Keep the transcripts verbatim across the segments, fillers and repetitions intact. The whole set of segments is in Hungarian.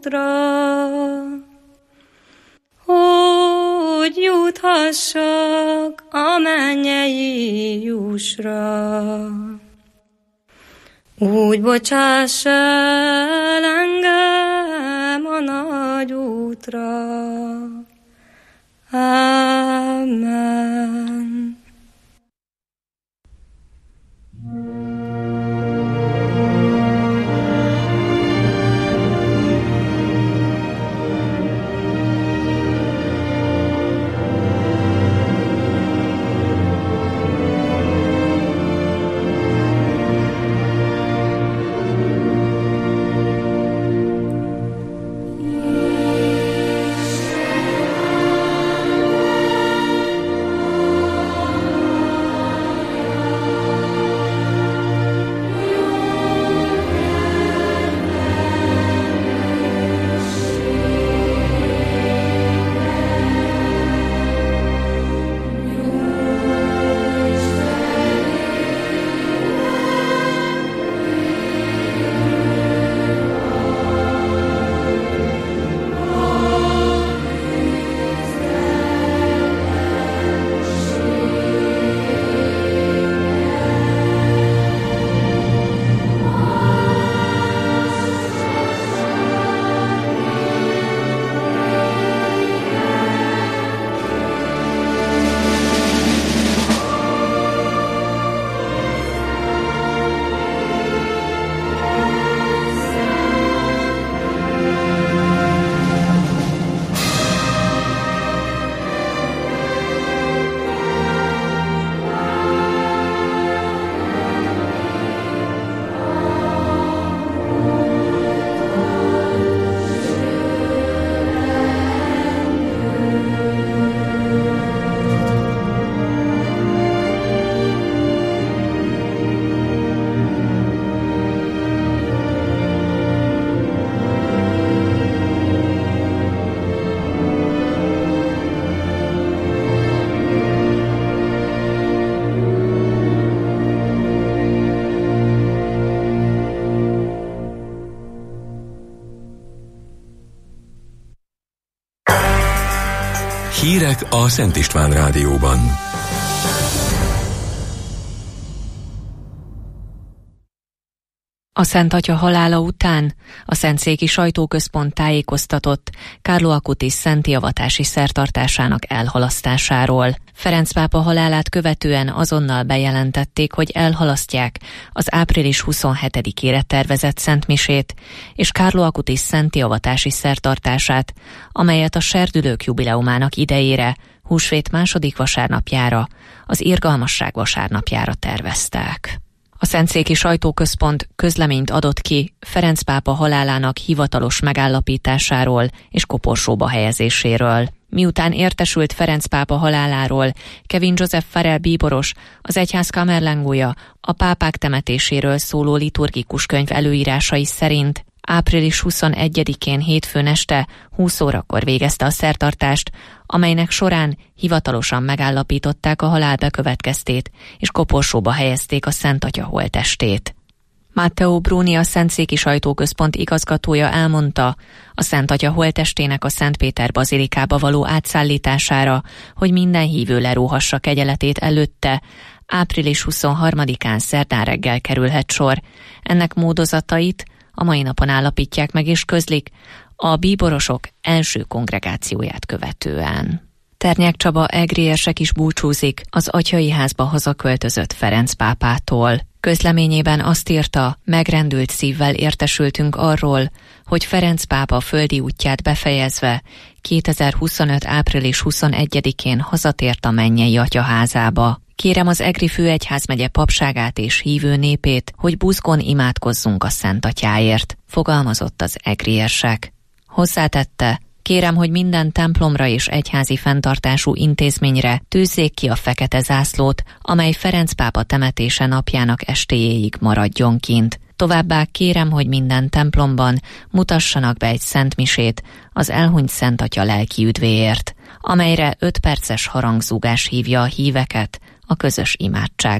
útra, hogy juthassak a mennyei jussra. Úgy bocsáss el engem a nagy útra. Amen. Hírek a Szent István Rádióban. A Szent Atya halála után a Szentszéki Sajtóközpont tájékoztatott Carlo Acutis szenti avatási szertartásának elhalasztásáról. Ferenc pápa halálát követően azonnal bejelentették, hogy elhalasztják az április huszonhetedikére tervezett szentmisét és Carlo Acutis szenti avatási szertartását, amelyet a serdülők jubileumának idejére, húsvét második vasárnapjára, az Irgalmasság vasárnapjára terveztek. A Szentszéki Sajtóközpont közleményt adott ki Ferenc pápa halálának hivatalos megállapításáról és koporsóba helyezéséről. Miután értesült Ferenc pápa haláláról, Kevin Joseph Farrell bíboros, az egyház kamerlengója a pápák temetéséről szóló liturgikus könyv előírásai szerint április huszonegyedikén hétfőn este húsz órakor végezte a szertartást, amelynek során hivatalosan megállapították a halál bekövetkeztét, és koporsóba helyezték a Szent Atya holttestét. Matteo Bruni, a Szentszéki Sajtóközpont igazgatója elmondta, a Szent Atya holttestének a Szent Péter bazilikába való átszállítására, hogy minden hívő leróhassa kegyeletét előtte, április huszonharmadikán szerdán reggel kerülhet sor. Ennek módozatait a mai napon állapítják meg és közlik a bíborosok első kongregációját követően. Ternyák Csaba egri érsek is búcsúzik az Atyai házba hazaköltözött Ferenc pápától. Közleményében azt írta, megrendült szívvel értesültünk arról, hogy Ferenc pápa földi útját befejezve kétezer-huszonöt április huszonegyedikén hazatért a mennyei Atyaházába. Kérem az Egri főegyházmegye papságát és hívő népét, hogy buzgón imádkozzunk a Szent Atyáért, fogalmazott az egri érsek. Hozzátette, kérem, hogy minden templomra és egyházi fenntartású intézményre tűzzék ki a fekete zászlót, amely Ferenc pápa temetése napjának estéjéig maradjon kint. Továbbá kérem, hogy minden templomban mutassanak be egy szentmisét az elhunyt Szent Atya lelki üdvéért, amelyre öt perces harangzúgás hívja a híveket a közös imádságra.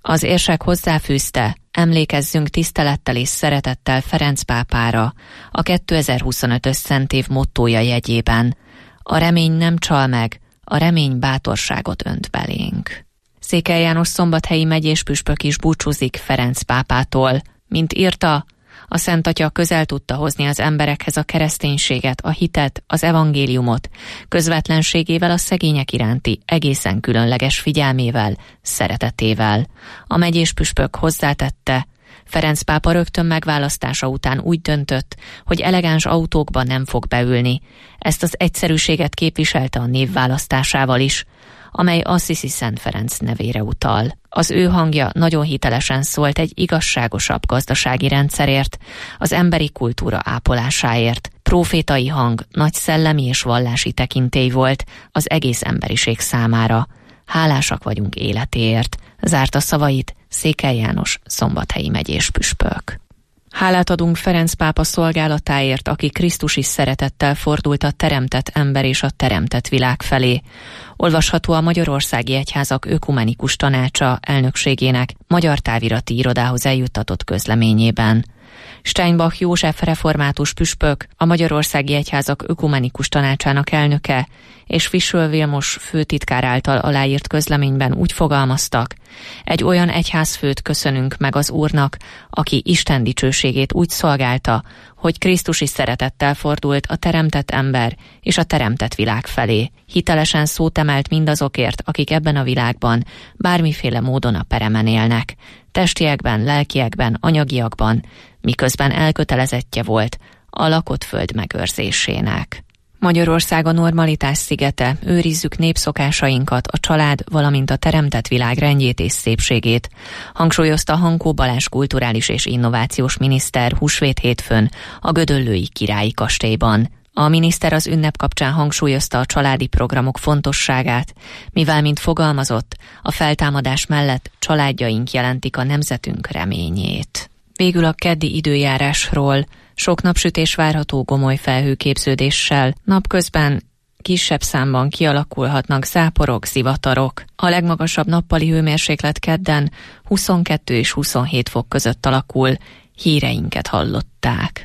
Az érsek hozzáfűzte, emlékezzünk tisztelettel és szeretettel Ferenc pápára, a kétezer-huszonötös szentév mottója jegyében. A remény nem csal meg, a remény bátorságot önt belénk. Székely János szombathelyi megyés püspök is búcsúzik Ferenc pápától. Mint írta, a Szent Atya közel tudta hozni az emberekhez a kereszténységet, a hitet, az evangéliumot, közvetlenségével, a szegények iránti egészen különleges figyelmével, szeretetével. A megyés püspök hozzátette, Ferenc pápa rögtön megválasztása után úgy döntött, hogy elegáns autókba nem fog beülni. Ezt az egyszerűséget képviselte a név választásával is, amely Assisi Szent Ferenc nevére utal. Az ő hangja nagyon hitelesen szólt egy igazságosabb gazdasági rendszerért, az emberi kultúra ápolásáért. Prófétai hang, nagy szellemi és vallási tekintély volt az egész emberiség számára. Hálásak vagyunk életéért, zárta szavait Székely János szombathelyi megyés püspök. Hálát adunk Ferenc pápa szolgálatáért, aki krisztusi szeretettel fordult a teremtett ember és a teremtett világ felé. Olvasható a Magyarországi Egyházak Ökumenikus Tanácsa elnökségének magyar távirati irodához eljuttatott közleményében. Steinbach József református püspök, a Magyarországi Egyházak Ökumenikus Tanácsának elnöke és Fischl Vilmos főtitkár által aláírt közleményben úgy fogalmaztak, egy olyan egyházfőt köszönünk meg az Úrnak, aki Isten dicsőségét úgy szolgálta, hogy krisztusi szeretettel fordult a teremtett ember és a teremtett világ felé. Hitelesen szót emelt mindazokért, akik ebben a világban bármiféle módon a peremen élnek, testiekben, lelkiekben, anyagiakban, miközben elkötelezettje volt a lakott föld megőrzésének. Magyarország a normalitás szigete, őrizzük népszokásainkat, a család, valamint a teremtett világ rendjét és szépségét, hangsúlyozta Hankó Balázs kulturális és innovációs miniszter húsvét hétfőn a Gödöllői Királyi Kastélyban. A miniszter az ünnep kapcsán hangsúlyozta a családi programok fontosságát, mivel, mint fogalmazott, a feltámadás mellett családjaink jelentik a nemzetünk reményét. Végül a keddi időjárásról. Sok napsütés várható gomoly felhőképződéssel, napközben kisebb számban kialakulhatnak záporok, zivatarok. A legmagasabb nappali hőmérséklet kedden huszonkettő és huszonhét fok között alakul, híreinket hallották.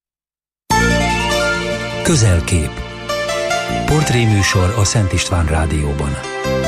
Közelkép. Portréműsor a Szent István Rádióban.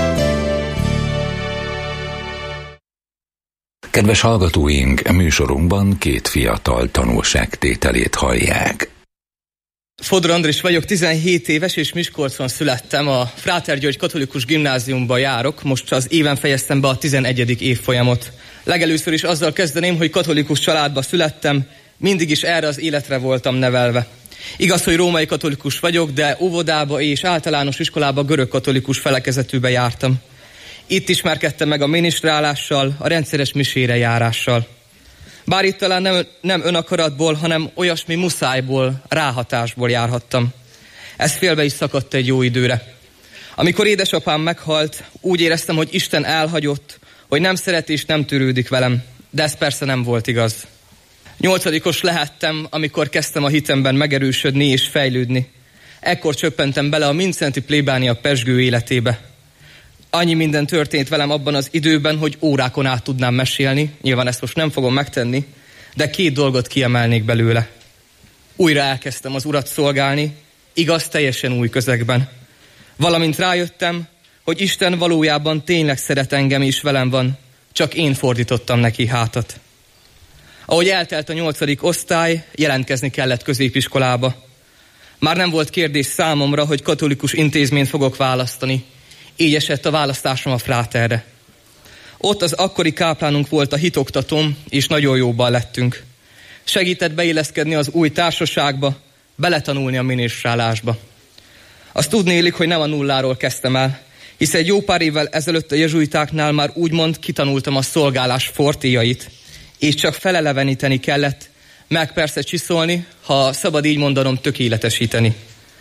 Kedves hallgatóink, műsorunkban két fiatal tanulságtételét hallják. Fodor Andris vagyok, tizenhét éves, és Miskolcon születtem. A Fráter György Katolikus Gimnáziumba járok, most az éven fejeztem be a tizenegyedik évfolyamot. Legelőször is azzal kezdeném, hogy katolikus családba születtem, mindig is erre az életre voltam nevelve. Igaz, hogy római katolikus vagyok, de óvodába és általános iskolába görög katolikus felekezetűbe jártam. Itt ismerkedtem meg a minisztrálással, a rendszeres misére járással. Bár itt talán nem, nem önakaratból, hanem olyasmi muszájból, ráhatásból járhattam. Ez félbe is szakadt egy jó időre. Amikor édesapám meghalt, úgy éreztem, hogy Isten elhagyott, hogy nem szeret és nem törődik velem, de ez persze nem volt igaz. Nyolcadikos lehettem, amikor kezdtem a hitemben megerősödni és fejlődni. Ekkor csöppentem bele a Mindszenty plébánia pezsgő életébe. Annyi minden történt velem abban az időben, hogy órákon át tudnám mesélni, nyilván ezt most nem fogom megtenni, de két dolgot kiemelnék belőle. Újra elkezdtem az Urat szolgálni, igaz, teljesen új közegben. Valamint rájöttem, hogy Isten valójában tényleg szeret engem és velem van, csak én fordítottam neki hátat. Ahogy eltelt a nyolcadik osztály, jelentkezni kellett középiskolába. Már nem volt kérdés számomra, hogy katolikus intézményt fogok választani. Így esett a választásom a Fráterre. Ott az akkori káplánunk volt a hitoktatóm, és nagyon jóban lettünk. Segített beilleszkedni az új társaságba, beletanulni a minisztrálásba. Azt tudnélik, hogy nem a nulláról kezdtem el, hisz egy jó pár évvel ezelőtt a jezsuitáknál már úgymond kitanultam a szolgálás fortéjait, és csak feleleveníteni kellett, meg persze csiszolni, ha szabad így mondanom, tökéletesíteni.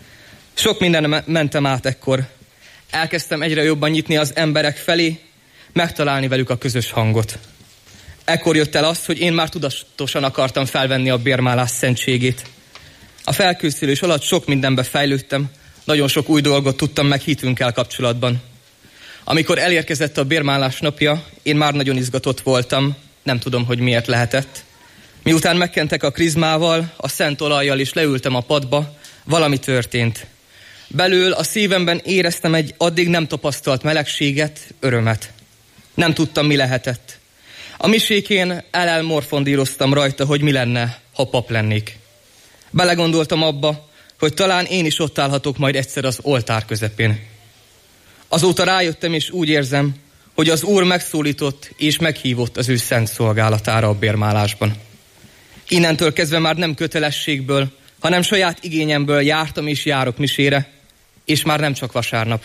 Sok minden mentem át ekkor. Elkezdtem egyre jobban nyitni az emberek felé, megtalálni velük a közös hangot. Ekkor jött el az, hogy én már tudatosan akartam felvenni a bérmálás szentségét. A felkészülés alatt sok mindenbe fejlődtem, nagyon sok új dolgot tudtam meg hitünkkel kapcsolatban. Amikor elérkezett a bérmálás napja, én már nagyon izgatott voltam, nem tudom, hogy miért lehetett. Miután megkentek a krizmával, a szent olajjal és leültem a padba, valami történt. Belül a szívemben éreztem egy addig nem tapasztalt melegséget, örömet. Nem tudtam, mi lehetett. A misékén elelmorfondíroztam rajta, hogy mi lenne, ha pap lennék. Belegondoltam abba, hogy talán én is ott állhatok majd egyszer az oltár közepén. Azóta rájöttem, és úgy érzem, hogy az Úr megszólított és meghívott az ő szent szolgálatára a bérmálásban. Innentől kezdve már nem kötelességből, hanem saját igényemből jártam és járok misére, és már nem csak vasárnap.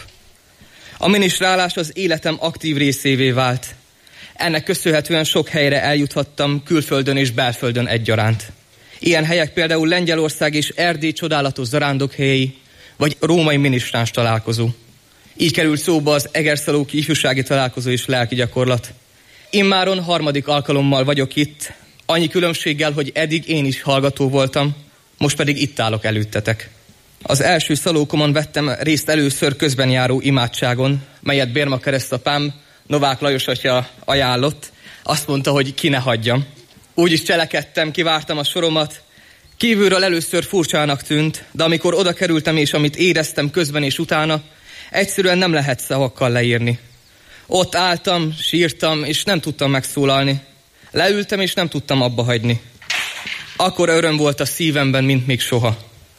A ministrálás az életem aktív részévé vált. Ennek köszönhetően sok helyre eljuthattam, külföldön és belföldön egyaránt. Ilyen helyek például Lengyelország és Erdély csodálatos zarándokhelyei, vagy római ministráns találkozó. Így került szóba az egerszalóki ifjúsági találkozó és lelki gyakorlat. Immáron harmadik alkalommal vagyok itt, annyi különbséggel, hogy eddig én is hallgató voltam, most pedig itt állok előttetek. Az első szalókomon vettem részt először közben járó imádságon, melyet Bérma keresztapám, Novák Lajos atya ajánlott. Azt mondta, hogy ki ne hagyjam. Úgy is cselekedtem, kivártam a soromat. Kívülről először furcsának tűnt, de amikor oda kerültem és amit éreztem közben és utána, egyszerűen nem lehet szavakkal leírni. Ott álltam, sírtam, és nem tudtam megszólalni. Leültem, és nem tudtam abba hagyni. Akkor öröm volt a szívemben, mint még soha.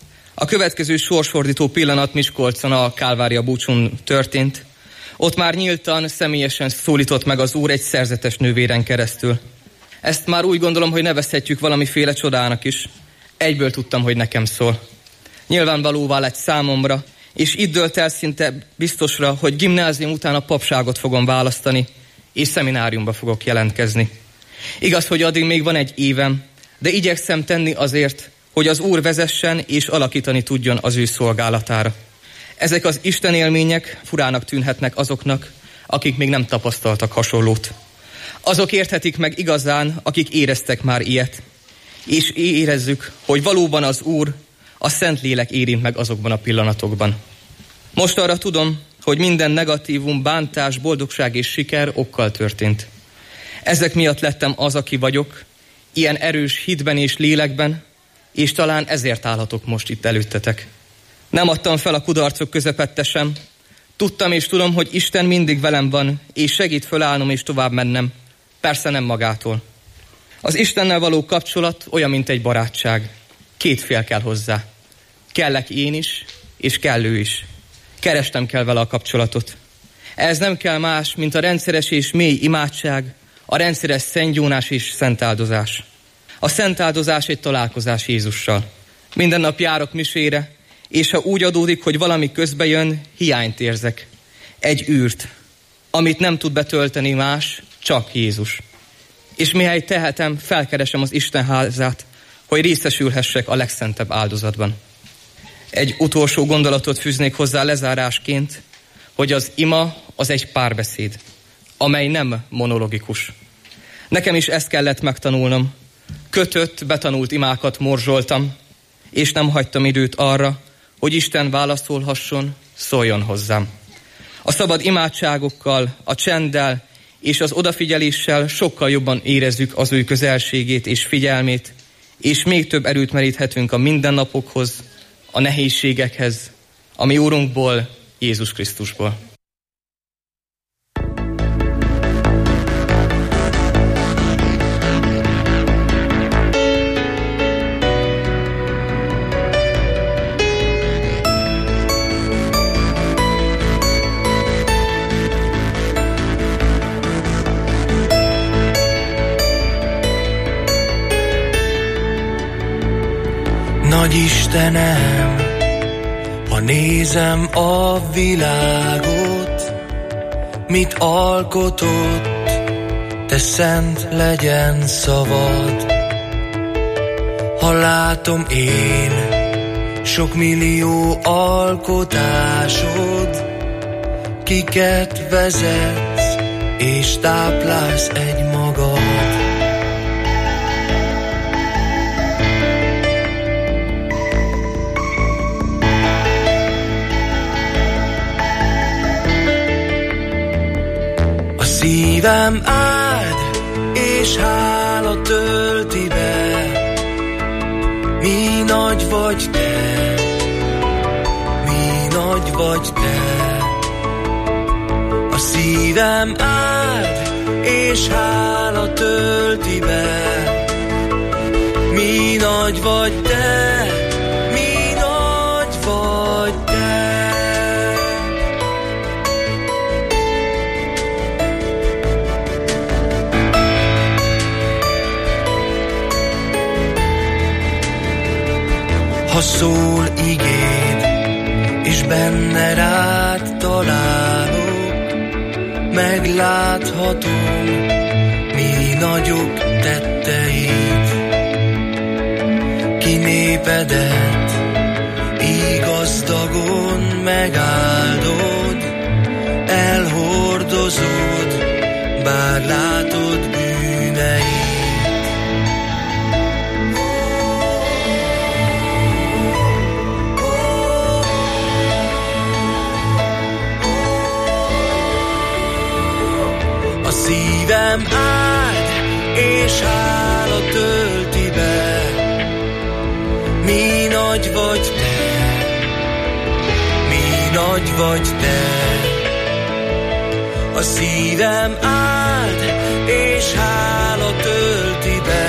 A következő sorsfordító pillanat Miskolcon a Kálvária búcsún történt. Ott már nyíltan, személyesen szólított meg az Úr egy szerzetes nővéren keresztül. Ezt már úgy gondolom, hogy nevezhetjük valamiféle csodának is. Egyből tudtam, hogy nekem szól. Nyilvánvalóvá lett számomra, és itt dőlt el szinte biztosra, hogy gimnázium után a papságot fogom választani, és szemináriumba fogok jelentkezni. Igaz, hogy addig még van egy évem, de igyekszem tenni azért, hogy az Úr vezessen és alakítani tudjon az ő szolgálatára. Ezek az Isten élmények furának tűnhetnek azoknak, akik még nem tapasztaltak hasonlót. Azok érthetik meg igazán, akik éreztek már ilyet. És érezzük, hogy valóban az Úr, a Szentlélek érint meg azokban a pillanatokban. Most arra tudom, hogy minden negatívum, bántás, boldogság és siker okkal történt. Ezek miatt lettem az, aki vagyok, ilyen erős hitben és lélekben, és talán ezért állhatok most itt előttetek. Nem adtam fel a kudarcok közepette sem. Tudtam és tudom, hogy Isten mindig velem van, és segít fölállnom és tovább mennem. Persze nem magától. Az Istennel való kapcsolat olyan, mint egy barátság. Két fél kell hozzá. Kellek én is, és kell ő is. Kerestem kell vele a kapcsolatot. Ez nem kell más, mint a rendszeres és mély imádság, a rendszeres szentgyónás és szentáldozás. A szentáldozás egy találkozás Jézussal. Minden nap járok misére, és ha úgy adódik, hogy valami közbe jön, hiányt érzek. Egy űrt, amit nem tud betölteni más, csak Jézus. És mihely tehetem, felkeresem az Isten házát, hogy részesülhessek a legszentebb áldozatban. Egy utolsó gondolatot fűznék hozzá lezárásként, hogy az ima az egy párbeszéd, amely nem monologikus. Nekem is ezt kellett megtanulnom. Kötött, betanult imákat morzsoltam, és nem hagytam időt arra, hogy Isten válaszolhasson, szóljon hozzám. A szabad imádságokkal, a csenddel és az odafigyeléssel sokkal jobban érezzük az ő közelségét és figyelmét, és még több erőt meríthetünk a mindennapokhoz, a nehézségekhez, a mi Úrunkból, Jézus Krisztusból. Nagy Istenem, ha nézem a világot, mit alkotott, te szent legyen szavad. Ha látom én sok millió alkotásod, kiket vezetsz és táplálsz egy magad. Szívem áld, és hála tölti be, mi nagy vagy te, mi nagy vagy te. A szívem áld, és hála tölti be, mi nagy vagy te, mi nagy vagy te. Ha szól igéd, és benne rád találok, megláthatom, mi nagyok tetteid. Ki népedet így gazdagon megáldod, elhordozod, bár látod bűneid. Szívem áld, és hála tölti be, mi nagy vagy te, mi nagy vagy te. A szívem áld, és hála tölti be,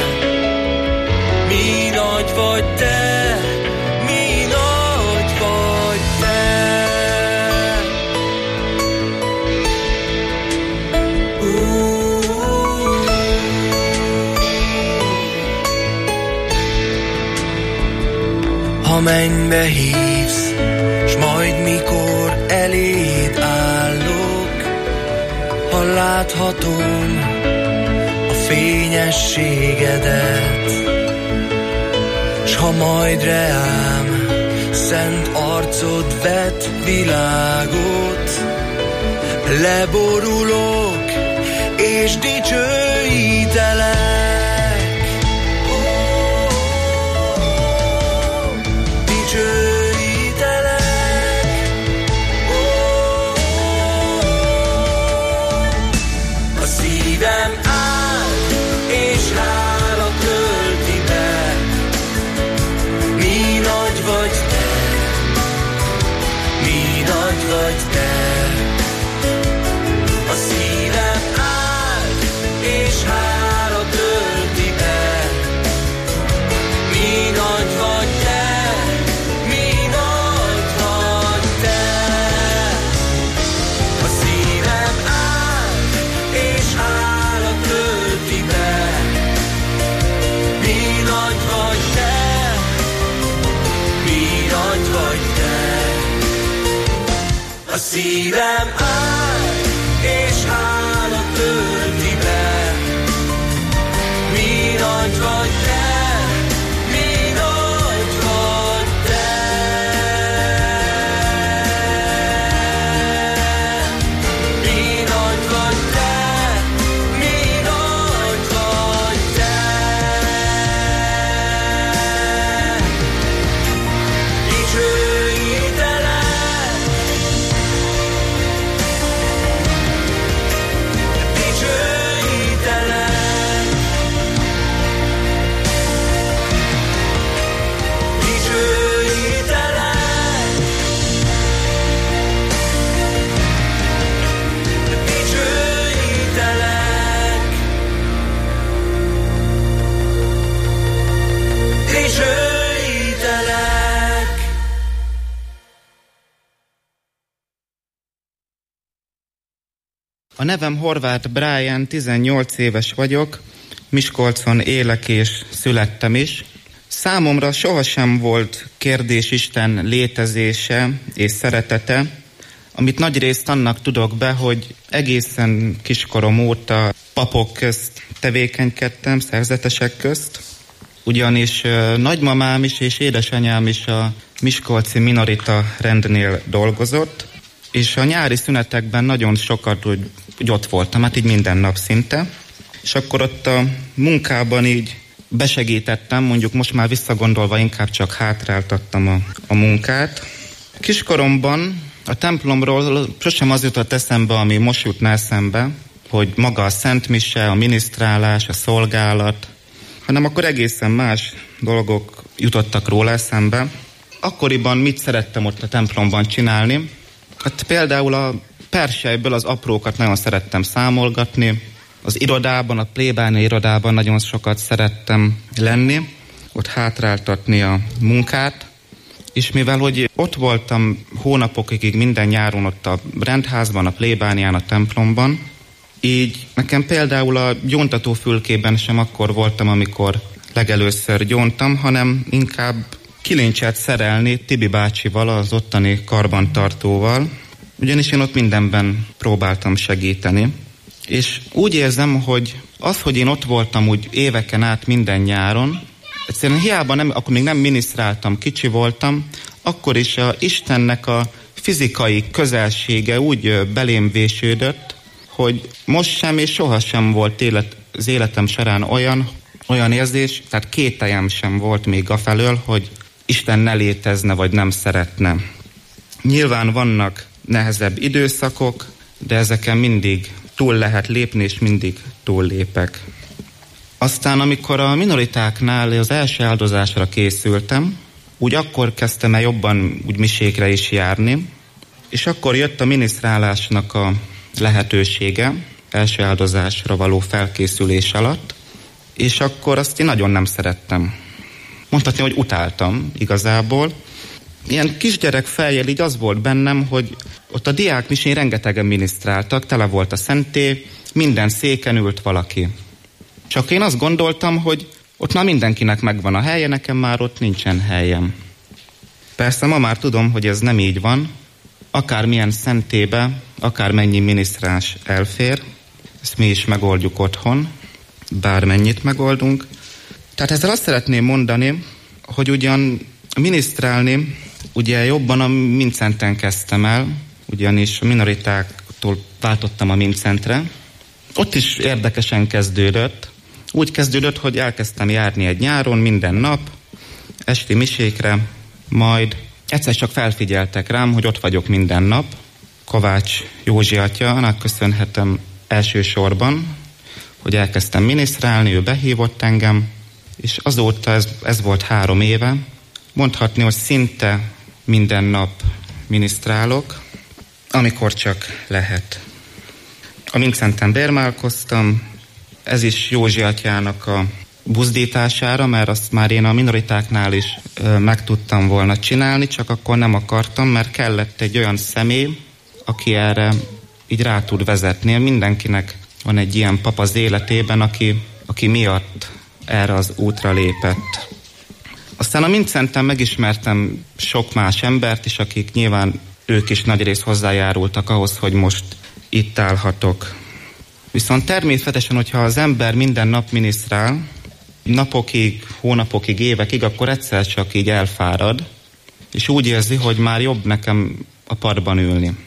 mi nagy vagy te, mi nagy vagy te. Ha mennybe hívsz, s majd mikor eléd állok, ha láthatom a fényességedet, s ha majd reám szent arcod vet világot, leborulok és dicsőítelek. A szívem áll, és hála tölti be, mi nagy vagy te, mi nagy vagy te. Mi nagy vagy te, mi nagy vagy te. Dicsőítelek. A nevem Horváth Brian, tizennyolc éves vagyok, Miskolcon élek és születtem is. Számomra sohasem volt kérdés Isten létezése és szeretete, amit nagyrészt annak tudok be, hogy egészen kiskorom óta papok közt tevékenykedtem, szerzetesek közt, ugyanis nagymamám is és édesanyám is a miskolci minorita rendnél dolgozott, és a nyári szünetekben nagyon sokat úgy, úgy ott voltam, hát így minden nap szinte. És akkor ott a munkában így besegítettem, mondjuk most már visszagondolva inkább csak hátráltattam a, a munkát. Kiskoromban a templomról sosem az jutott eszembe, ami most jutna eszembe, hogy maga a szentmise, a minisztrálás, a szolgálat, hanem akkor egészen más dolgok jutottak róla eszembe. Akkoriban mit szerettem ott a templomban csinálni? Hát például a persejből az aprókat nagyon szerettem számolgatni, az irodában, a plébánia irodában nagyon sokat szerettem lenni, ott hátráltatni a munkát, és mivel, hogy ott voltam hónapokig minden nyáron ott a rendházban, a plébánián, a templomban, így nekem például a gyóntatófülkében sem akkor voltam, amikor legelőször gyóntam, hanem inkább kilincset szerelni Tibi bácsival, az ottani karbantartóval, ugyanis én ott mindenben próbáltam segíteni. És úgy érzem, hogy az, hogy én ott voltam úgy éveken át minden nyáron, egyszerűen hiába nem, akkor még nem minisztráltam, kicsi voltam, akkor is a Istennek a fizikai közelsége úgy belém vésődött, hogy most sem és sohasem volt élet, az életem során olyan, olyan érzés, tehát kételjem sem volt még afelől, hogy Isten ne létezne, vagy nem szeretne. Nyilván vannak nehezebb időszakok, de ezeken mindig túl lehet lépni, és mindig túl lépek. Aztán, amikor a minoritáknál az első áldozásra készültem, úgy akkor kezdtem el jobban úgy misékre is járni, és akkor jött a minisztrálásnak a lehetősége, első áldozásra való felkészülés alatt, és akkor azt én nagyon nem szerettem. Mondhatni, hogy utáltam igazából. Ilyen kisgyerek fejjel így az volt bennem, hogy ott a diákmisén rengetegen minisztráltak, tele volt a szentély, minden széken ült valaki. Csak én azt gondoltam, hogy ott már mindenkinek megvan a helye, nekem már ott nincsen helyem. Persze ma már tudom, hogy ez nem így van. Akármilyen szentélybe, akármennyi minisztráns elfér, ezt mi is megoldjuk otthon, bármennyit megoldunk. Tehát ezzel azt szeretném mondani, hogy ugyan minisztrálni, ugye jobban a Mincenten kezdtem el, ugyanis a minoritáktól váltottam a Mincentre. Ott is érdekesen kezdődött. Úgy kezdődött, hogy elkezdtem járni egy nyáron minden nap, esti misékre, majd egyszer csak felfigyeltek rám, hogy ott vagyok minden nap. Kovács Józsi atya, annak köszönhetem elsősorban, hogy elkezdtem minisztrálni, ő behívott engem, és azóta ez, ez volt három éve. Mondhatni, hogy szinte minden nap minisztrálok, amikor csak lehet. A Mincenten bérmálkoztam, ez is Józsi atyának a buzdítására, mert azt már én a minoritáknál is ö, meg tudtam volna csinálni, csak akkor nem akartam, mert kellett egy olyan személy, aki erre így rá tud vezetni. Mindenkinek van egy ilyen pap az életében, aki, aki miatt erre az útra lépett. Aztán a Mincenten megismertem sok más embert is, akik nyilván ők is nagyrészt hozzájárultak ahhoz, hogy most itt állhatok. Viszont természetesen, hogyha az ember minden nap minisztrál, napokig, hónapokig, évekig, akkor egyszer csak így elfárad, és úgy érzi, hogy már jobb nekem a padban ülni.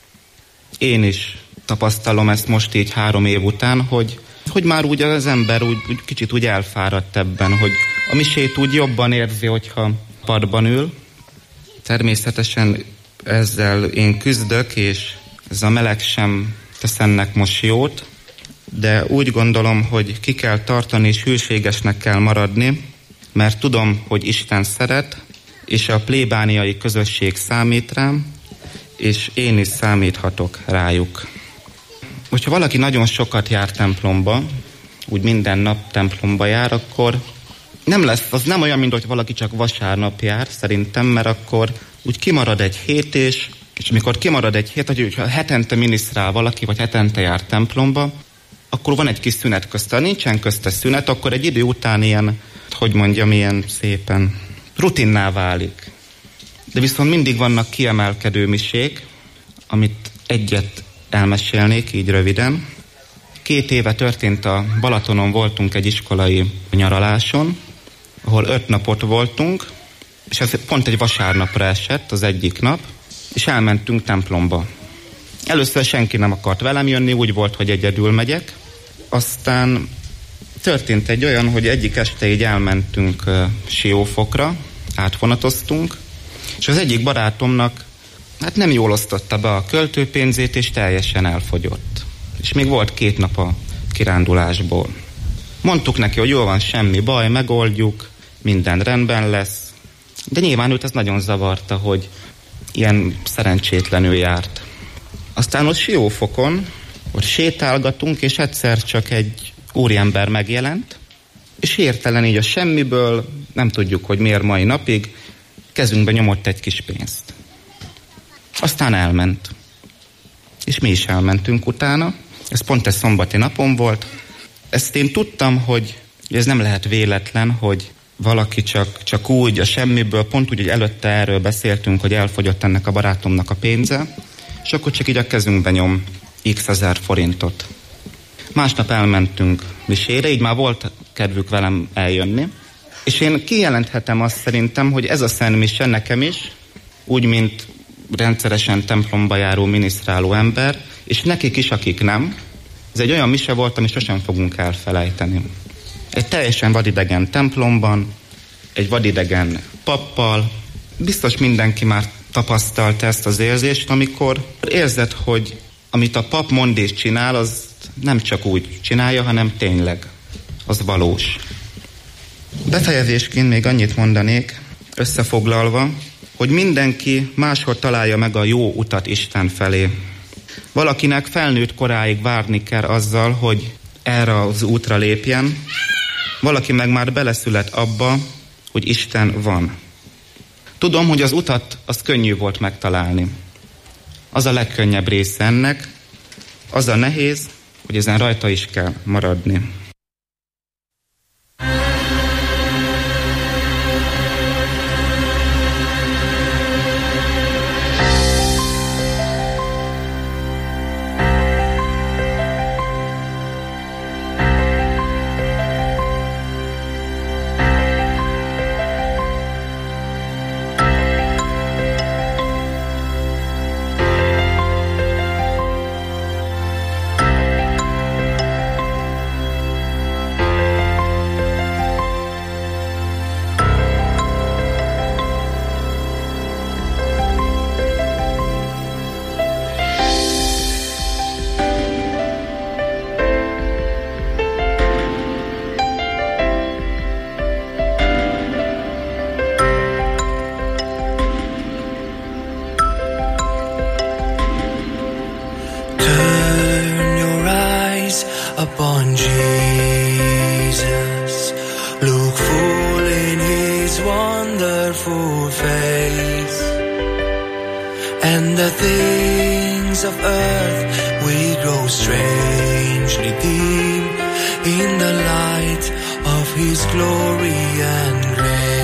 Én is tapasztalom ezt most így három év után, hogy, hogy már úgy az ember úgy, úgy kicsit úgy elfáradt ebben, hogy a misét úgy jobban érzi, hogyha padban ül. Természetesen ezzel én küzdök, és ez a meleg sem tesz ennek most jót, de úgy gondolom, hogy ki kell tartani, és hűségesnek kell maradni, mert tudom, hogy Isten szeret, és a plébániai közösség számít rám, és én is számíthatok rájuk. Hogyha valaki nagyon sokat jár templomba, úgy minden nap templomba jár, akkor nem lesz, az nem olyan, mint hogy valaki csak vasárnap jár, szerintem, mert akkor úgy kimarad egy hét, és, és amikor kimarad egy hét, hogy ha hetente minisztrál valaki, vagy hetente jár templomba, akkor van egy kis szünet közte. Ha nincsen közte szünet, akkor egy idő után ilyen, hogy mondjam, ilyen szépen rutinná válik. De viszont mindig vannak kiemelkedő misék, amit egyet elmesélnék így röviden. Két éve történt a Balatonon, voltunk egy iskolai nyaraláson, ahol öt napot voltunk, és ez pont egy vasárnapra esett az egyik nap, és elmentünk templomba. Először senki nem akart velem jönni, úgy volt, hogy egyedül megyek. Aztán történt egy olyan, hogy egyik este így elmentünk uh, Siófokra, átvonatoztunk, és az egyik barátomnak hát nem jól osztotta be a költőpénzét, és teljesen elfogyott. és még volt két nap a kirándulásból. Mondtuk neki, hogy jól van, semmi baj, megoldjuk, minden rendben lesz, de nyilván őt ez nagyon zavarta, hogy ilyen szerencsétlenül járt. Aztán ott Siófokon, ott sétálgatunk, és egyszer csak egy úriember megjelent, és hirtelen így a semmiből, nem tudjuk, hogy miért mai napig, kezünkbe nyomott egy kis pénzt. Aztán elment. És mi is elmentünk utána. Ez pont egy szombati napon volt. Ezt én tudtam, hogy ez nem lehet véletlen, hogy valaki csak, csak úgy a semmiből, pont úgy, hogy előtte erről beszéltünk, hogy elfogyott ennek a barátomnak a pénze, és akkor csak így a kezünkbe nyom x ezer forintot. Másnap elmentünk misére, így már volt kedvük velem eljönni, és én kijelenthetem azt szerintem, hogy ez a szentmise nekem is, úgy, mint rendszeresen templomba járó, minisztráló ember, és nekik is, akik nem, ez egy olyan mise volt, amit sosem fogunk elfelejteni. Egy teljesen vadidegen templomban, egy vadidegen pappal, biztos mindenki már tapasztalta ezt az érzést, amikor érzed, hogy amit a pap mond és csinál, az nem csak úgy csinálja, hanem tényleg, az valós. Befejezésként még annyit mondanék, összefoglalva, hogy mindenki máshol találja meg a jó utat Isten felé. Valakinek felnőtt koráig várni kell azzal, hogy erre az útra lépjen, valaki meg már beleszület abba, hogy Isten van. Tudom, hogy az utat az könnyű volt megtalálni. Az a legkönnyebb része ennek, az a nehéz, hogy ezen rajta is kell maradni. upon Jesus. Look full in his wonderful face, and the things of earth will grow strangely dim in the light of his glory and grace.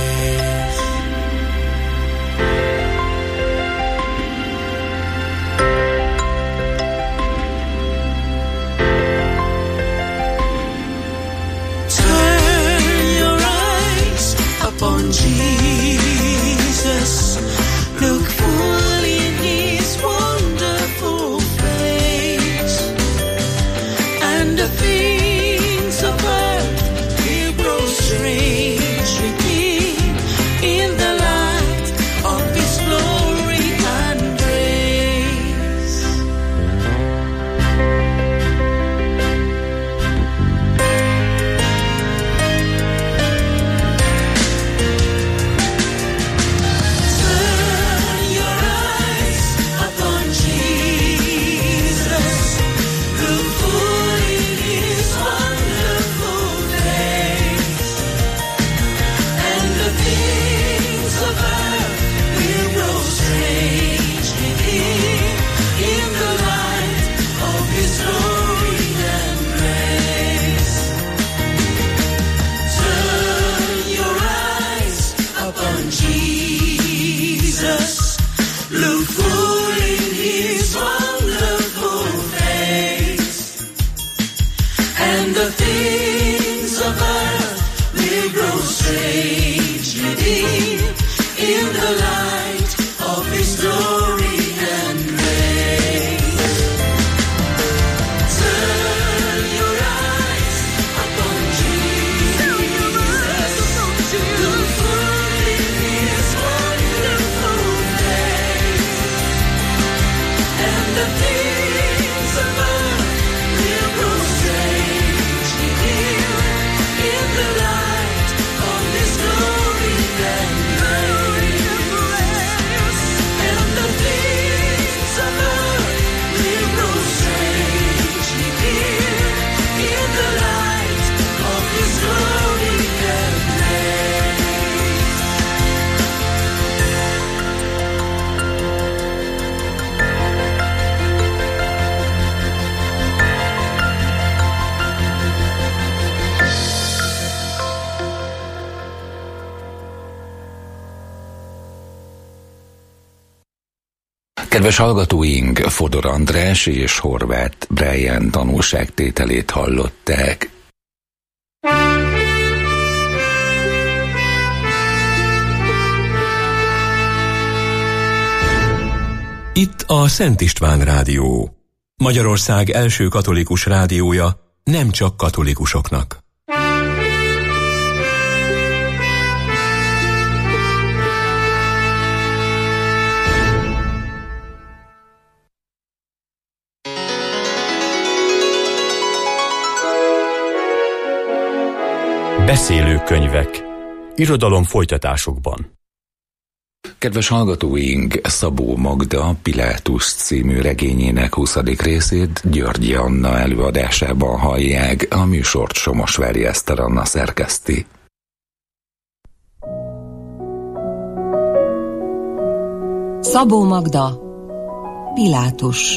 On Jesus, look full in his wonderful face, and the things of earth will grow strangely dim in the light of his glory and grace. Look full in his wonderful face, and the things of earth will grow strangely dim in the light of his glory and grace. Turn your eyes upon Jesus. Look full in his wonderful face, and the things of earth Kedves hallgatóink, Fodor András és Horváth Brian tanulságtételét hallották. Itt a Szent István Rádió, Magyarország első katolikus rádiója, nem csak katolikusoknak. Beszélőkönyvek. Irodalom folytatásokban. Kedves hallgatóink, Szabó Magda Pilátus című regényének huszadik részét Györgyi Anna előadásában hallják, a műsort Somosvári Eszter Anna szerkeszti. Szabó Magda Pilátus.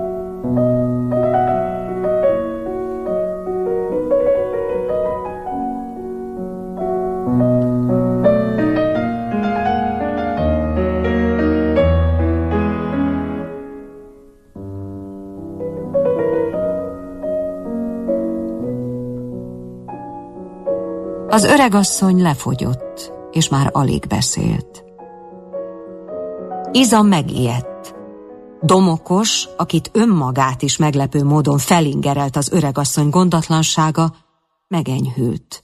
Az öregasszony lefogyott, és már alig beszélt. Iza megijedt. Domokos, akit önmagát is meglepő módon felingerelt az öregasszony gondatlansága, megenyhült.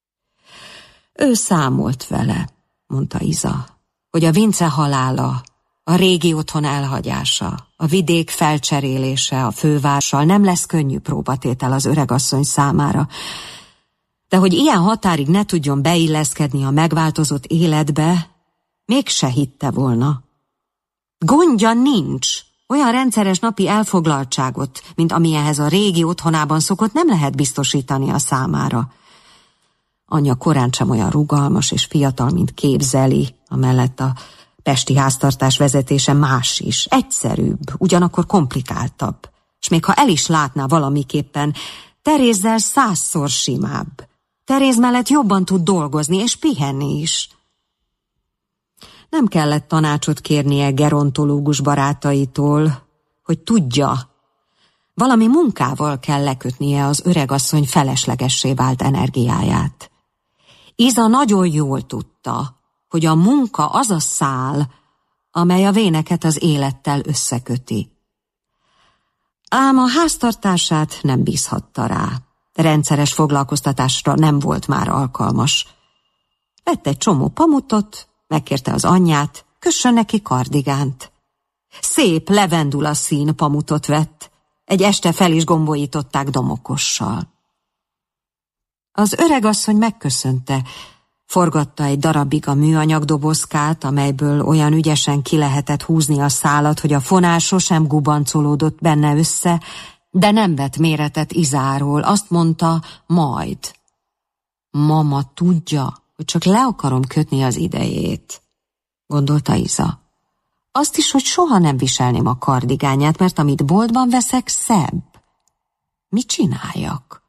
Ő számolt vele, mondta Iza, hogy a Vince halála, a régi otthon elhagyása, a vidék felcserélése a fővárossal nem lesz könnyű próbatétel az öregasszony számára, de hogy ilyen határig ne tudjon beilleszkedni a megváltozott életbe, mégse hitte volna. Gondja nincs. Olyan rendszeres napi elfoglaltságot, mint amilyenhez a régi otthonában szokott, nem lehet biztosítani a számára. Anyja korán sem olyan rugalmas és fiatal, mint képzeli, amellett a pesti háztartás vezetése más is, egyszerűbb, ugyanakkor komplikáltabb. És még ha el is látná valamiképpen, Terézzel százszor simább. Teréz mellett jobban tud dolgozni és pihenni is. Nem kellett tanácsot kérnie gerontológus barátaitól, hogy tudja, valami munkával kell lekötnie az öregasszony feleslegessé vált energiáját. Iza nagyon jól tudta, hogy a munka az a szál, amely a véneket az élettel összeköti. Ám a háztartását nem bízhatta rá. Rendszeres foglalkoztatásra nem volt már alkalmas. Vett egy csomó pamutot, megkérte az anyját, kössön neki kardigánt. Szép levendula szín pamutot vett, egy este fel is gombolították domokossal. Az öregasszony megköszönte, forgatta egy darabig a műanyag dobozkát, amelyből olyan ügyesen ki lehetett húzni a szálat, hogy a fonás sosem gubancolódott benne össze, de nem vett méretet Izáról, azt mondta, majd. Mama tudja, hogy csak le akarom kötni az idejét, gondolta Iza. Azt is, hogy soha nem viselném a kardigányát, mert amit boltban veszek, szebb. Mit csináljak?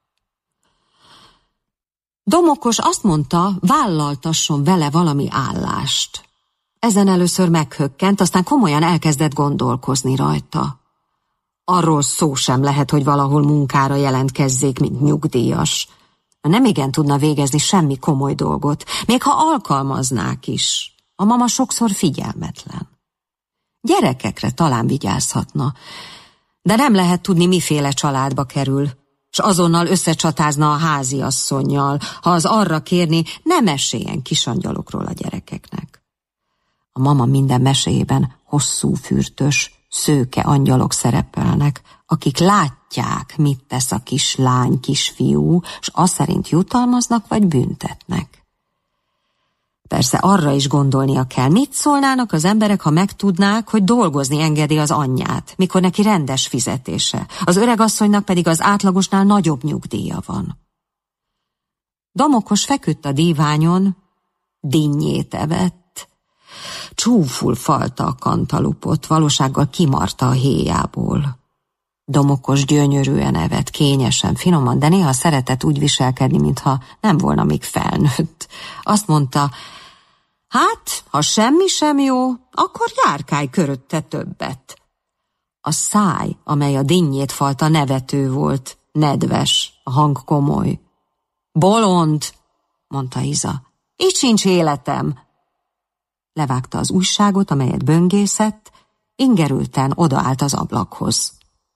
Domokos azt mondta, vállaltasson vele valami állást. Ezen először meghökkent, aztán komolyan elkezdett gondolkozni rajta. Arról szó sem lehet, hogy valahol munkára jelentkezzék, mint nyugdíjas. Nem igen tudna végezni semmi komoly dolgot, még ha alkalmaznák is. A mama sokszor figyelmetlen. Gyerekekre talán vigyázhatna, de nem lehet tudni, miféle családba kerül, s azonnal összecsatázna a háziasszonnyal, ha az arra kérni, ne meséljen kisangyalokról a gyerekeknek. A mama minden meséjében hosszú fürtös, szőke angyalok szerepelnek, akik látják, mit tesz a kislány, kisfiú, s azt szerint jutalmaznak vagy büntetnek. Persze arra is gondolnia kell, mit szólnának az emberek, ha megtudnák, hogy dolgozni engedi az anyját, mikor neki rendes fizetése, az öregasszonynak pedig az átlagosnál nagyobb nyugdíja van. Domokos feküdt a díványon, dinnyét evett, csúful falta a kantalupot, valósággal kimarta a héjából. Domokos gyönyörűen evett, kényesen, finoman, de néha szeretett úgy viselkedni, mintha nem volna még felnőtt. Azt mondta, Hát, ha semmi sem jó, akkor járkálj körötte többet. A száj, amely a dinnyét falta, nevető volt, nedves, a hang komoly. Bolond, mondta Iza, így sincs életem. Levágta az újságot, amelyet böngészett, ingerülten odaállt az ablakhoz.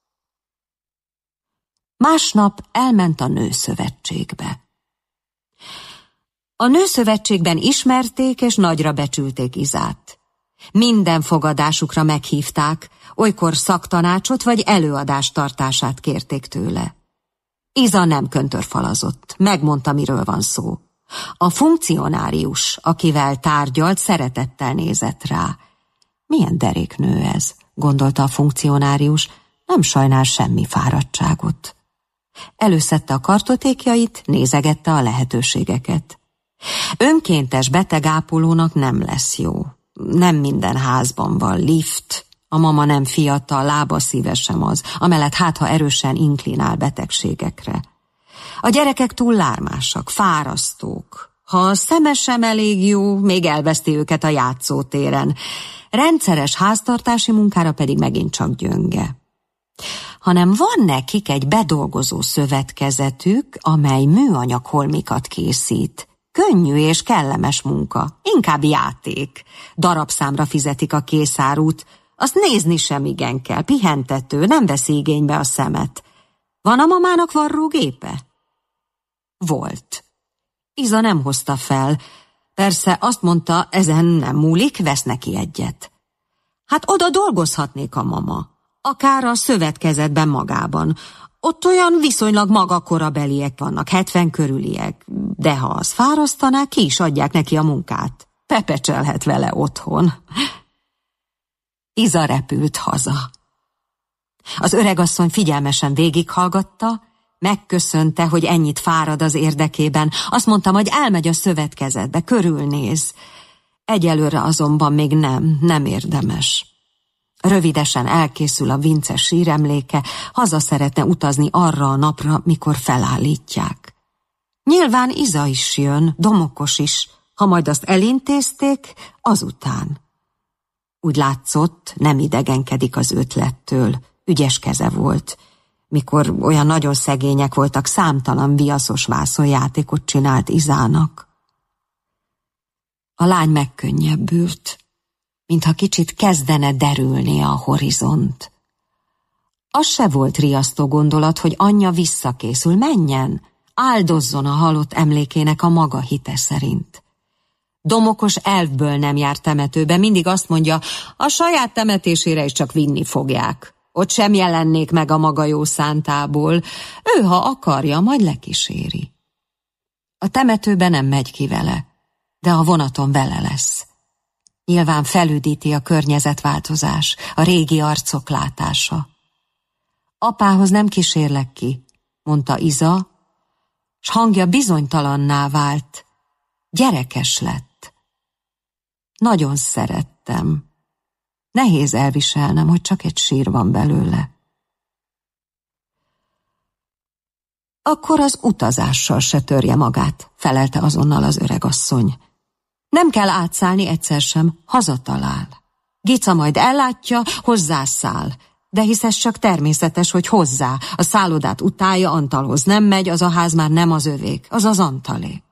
Másnap elment a nőszövetségbe. A nőszövetségben ismerték és nagyra becsülték Izát. Minden fogadásukra meghívták, olykor szaktanácsot vagy előadás tartását kérték tőle. Iza nem köntörfalazott, megmondta, miről van szó. A funkcionárius, akivel tárgyalt, szeretettel nézett rá. Milyen deréknő ez, gondolta a funkcionárius, nem sajnál semmi fáradtságot. Előszedte a kartotékjait, nézegette a lehetőségeket. Önkéntes betegápolónak nem lesz jó. Nem minden házban van lift, a mama nem fiatal, lába szíve sem az, amellett hát, ha erősen inklinál betegségekre. A gyerekek túl lármásak, fárasztók. Ha a szeme sem elég jó, még elveszti őket a játszótéren. Rendszeres háztartási munkára pedig megint csak gyönge. Hanem van nekik egy bedolgozó szövetkezetük, amely műanyag holmikat készít. Könnyű és kellemes munka, inkább játék. Darabszámra fizetik a készárút, azt nézni sem igen kell, pihentető, nem veszi igénybe a szemet. Van a mamának varrógépe? Volt. Iza nem hozta fel. Persze azt mondta, ezen nem múlik, vesz neki egyet. Hát oda dolgozhatnék a mama, akár a szövetkezetben magában. Ott olyan viszonylag maga korabeliek vannak, hetven körüliek, de ha az fárasztaná, ki is adják neki a munkát. Pepecselhet vele otthon. Iza repült haza. Az öregasszony figyelmesen végighallgatta, megköszönte, hogy ennyit fárad az érdekében. Azt mondtam, hogy elmegy a szövetkezetbe, körülnéz. Egyelőre azonban még nem, nem érdemes. Rövidesen elkészül a Vince síremléke, haza szeretne utazni arra a napra, mikor felállítják. Nyilván Iza is jön, Domokos is, ha majd azt elintézték, azután. Úgy látszott, nem idegenkedik az ötlettől, ügyes keze volt. Mikor olyan nagyon szegények voltak, számtalan viaszos vászonjátékot csinált Izának. A lány megkönnyebbült, mintha kicsit kezdene derülni a horizont. Az se volt riasztó gondolat, hogy anyja visszakészül, menjen, áldozzon a halott emlékének a maga hite szerint. Domokos elfből nem jár temetőbe, mindig azt mondja, a saját temetésére is csak vinni fogják. Ott sem jelennék meg a maga jó szántából, ő, ha akarja, majd lekíséri. A temetőbe nem megy ki vele, de a vonaton vele lesz. Nyilván felüdíti a környezetváltozás, a régi arcok látása. Apához nem kísérlek ki, mondta Iza, s hangja bizonytalanná vált, gyerekes lett. Nagyon szerettem. Nehéz elviselnem, hogy csak egy sír van belőle. Akkor az utazással se törje magát, felelte azonnal az öregasszony. Nem kell átszállni egyszer sem, hazatalál. Gica majd ellátja, hozzászáll, de hisz ez csak természetes, hogy hozzá. A szállodát utálja, Antalhoz nem megy, az a ház már nem az övék, az az Antalé.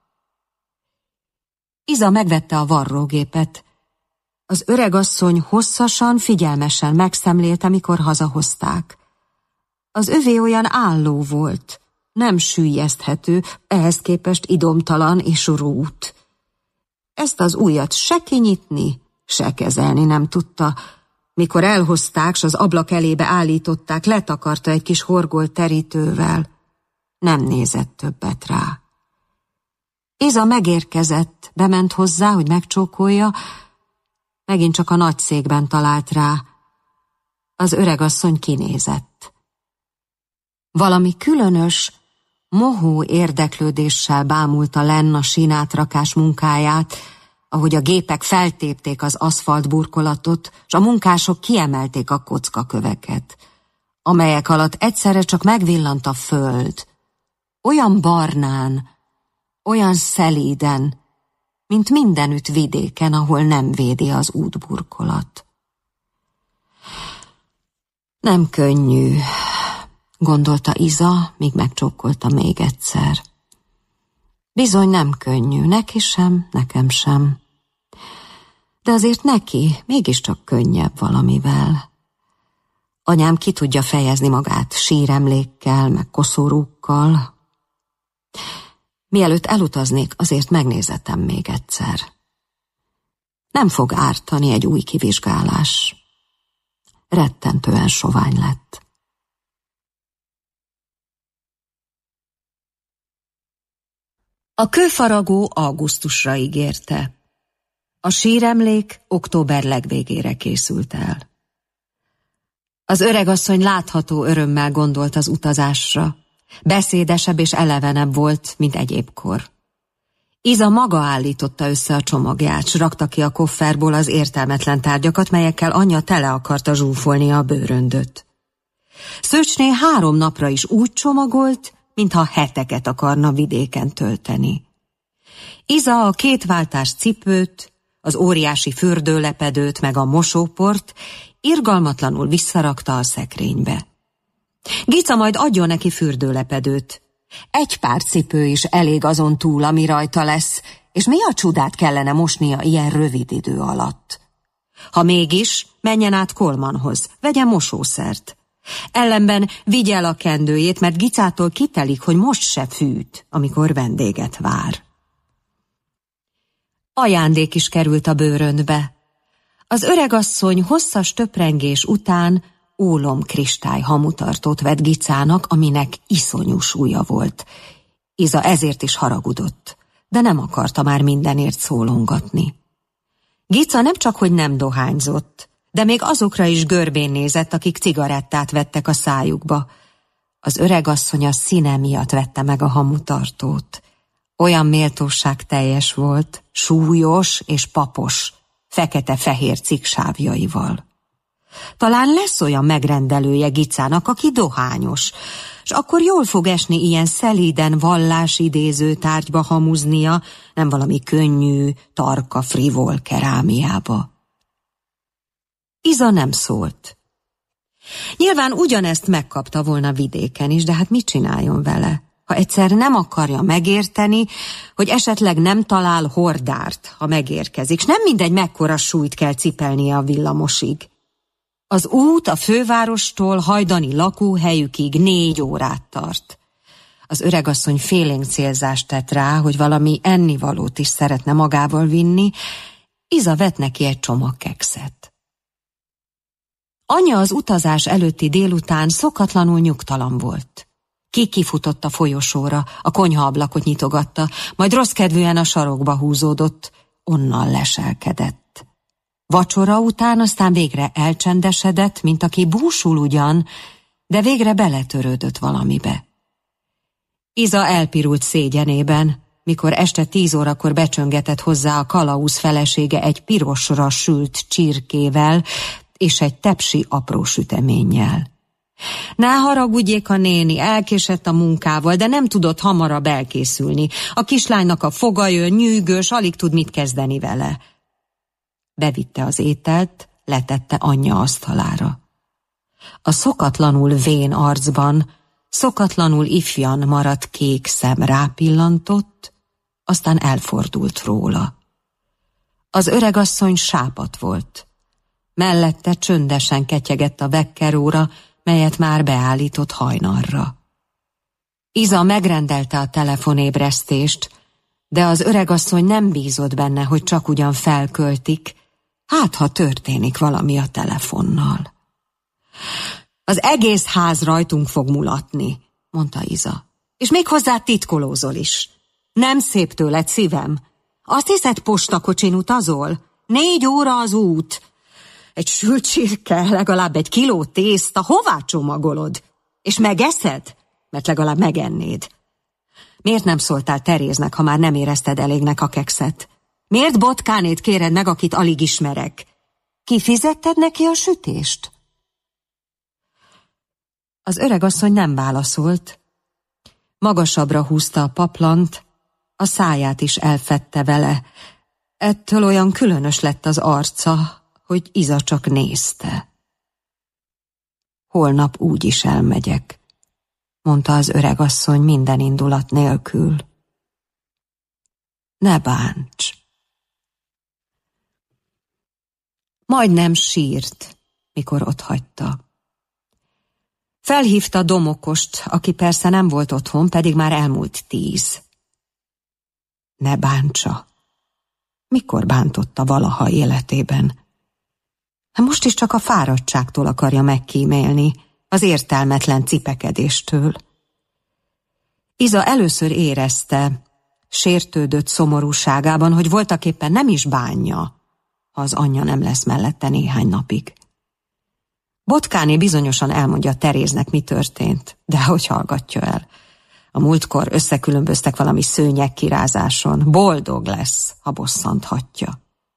Iza megvette a varrógépet. Az öregasszony hosszasan, figyelmesen megszemlélte, mikor hazahozták. Az övé olyan álló volt, nem süllyeszthető, ehhez képest idomtalan és rút. Ezt az ujjat se kinyitni, se kezelni nem tudta. Mikor elhozták, s az ablak elébe állították, letakarta egy kis horgolt terítővel. Nem nézett többet rá. Iza megérkezett, bement hozzá, hogy megcsókolja, megint csak a nagy székben talált rá. Az öregasszony kinézett. Valami különös, mohó érdeklődéssel bámulta lenn a sínátrakás munkáját, ahogy a gépek feltépték az aszfalt burkolatot, s a munkások kiemelték a kockaköveket, amelyek alatt egyszerre csak megvillant a föld. Olyan barnán, olyan szelíden, mint mindenütt vidéken, ahol nem védi az útburkolat. Nem könnyű, gondolta Iza, míg megcsókolta még egyszer. Bizony nem könnyű, neki sem, nekem sem. De azért neki mégiscsak könnyebb valamivel. Anyám ki tudja fejezni magát síremlékkel, meg koszorúkkal. Mielőtt elutaznék, azért megnézetem még egyszer. Nem fog ártani egy új kivizsgálás. Rettentően sovány lett. A kőfaragó augusztusra ígérte. A síremlék október legvégére készült el. Az öregasszony látható örömmel gondolt az utazásra. Beszédesebb és elevenebb volt, mint egyébkor. Iza maga állította össze a csomagját, s rakta ki a kofferból az értelmetlen tárgyakat, melyekkel anyja tele akarta zsúfolni a bőröndöt. Szöcsné három napra is úgy csomagolt, mintha heteket akarna vidéken tölteni. Iza a két váltás cipőt, az óriási fürdőlepedőt meg a mosóport irgalmatlanul visszarakta a szekrénybe. Gica majd adjon neki fürdőlepedőt. Egy pár cipő is elég azon túl, ami rajta lesz, és mi a csodát kellene mosnia ilyen rövid idő alatt? Ha mégis, menjen át Kolmanhoz, vegyen mosószert. Ellenben vigye el a kendőjét, mert Gicától kitelik, hogy most se fűt, amikor vendéget vár. Ajándék is került a bőröndbe. Az öregasszony hosszas töprengés után ólomkristály hamutartót vett Gicának, aminek iszonyú súlya volt. Iza ezért is haragudott, de nem akarta már mindenért szólongatni. Gica nem csak, hogy nem dohányzott, de még azokra is görbén nézett, akik cigarettát vettek a szájukba. Az öregasszony a színe miatt vette meg a hamutartót. Olyan méltóság teljes volt, súlyos és papos, fekete-fehér cikksávjaival. Talán lesz olyan megrendelője Gicának, aki dohányos, s akkor jól fog esni ilyen szelíden vallásidéző tárgyba hamuznia, nem valami könnyű, tarka, frivol kerámiába. Iza nem szólt. Nyilván ugyanezt megkapta volna vidéken is, de hát mit csináljon vele? Ha egyszer nem akarja megérteni, hogy esetleg nem talál hordárt, ha megérkezik, s nem mindegy, mekkora súlyt kell cipelnie a villamosig. Az út a fővárostól hajdani lakóhelyükig négy órát tart. Az öregasszony félénk célzást tett rá, hogy valami ennivalót is szeretne magával vinni. Iza vett neki egy csomag kekszet. Anya az utazás előtti délután szokatlanul nyugtalan volt. Kikifutott a folyosóra, a konyhaablakot nyitogatta, majd rosszkedvűen a sarokba húzódott, onnan leselkedett. Vacsora után aztán végre elcsendesedett, mint aki búsul ugyan, de végre beletörődött valamibe. Iza elpirult szégyenében, mikor este tíz órakor becsöngetett hozzá a kalauz felesége egy pirosra sült csirkével és egy tepsi apró süteménnyel. Ne haragudjék a néni, elkésett a munkával, de nem tudott hamarabb elkészülni. A kislánynak a foga jön, nyűgös, alig tud mit kezdeni vele. Bevitte az ételt, letette anyja asztalára. A szokatlanul vén arcban, szokatlanul ifjan maradt kék szem rápillantott, aztán elfordult róla. Az öregasszony sápadt volt. Mellette csöndesen ketyegett a vekkeróra, melyet már beállított hajnalra. Iza megrendelte a telefonébresztést, de az öregasszony nem bízott benne, hogy csak ugyan felköltik, hát ha történik valami a telefonnal. Az egész ház rajtunk fog mulatni, mondta Iza. És még hozzá titkolózol is. Nem szép tőled, szívem. Azt hiszed, postakocsin utazol? Négy óra az út. Egy sült csirke, legalább egy kiló tészta, hová csomagolod? És megeszed? Mert legalább megennéd. Miért nem szóltál Teréznek, ha már nem érezted elégnek a kekszet? Miért Botkánét kéred meg, akit alig ismerek? Kifizetted neki a sütést? Az öregasszony nem válaszolt. Magasabbra húzta a paplant, a száját is elfedte vele, Ettől olyan különös lett az arca, hogy Iza csak nézte. Holnap úgy is elmegyek, mondta az öregasszony minden indulat nélkül. Ne bánts. Majdnem sírt, mikor otthagyta. Felhívta Domokost, aki persze nem volt otthon, pedig már elmúlt tíz. Ne bántsa. Mikor bántotta valaha életében? Most is csak a fáradtságtól akarja megkímélni, az értelmetlen cipekedéstől. Iza először érezte, sértődött szomorúságában, hogy voltaképpen nem is bánja, ha az anyja nem lesz mellette néhány napig. Botkáné bizonyosan elmondja Teréznek, mi történt, de hogy hallgatja el? A múltkor összekülönböztek valami szőnyeg kirázáson. Boldog lesz, ha bosszanthatja.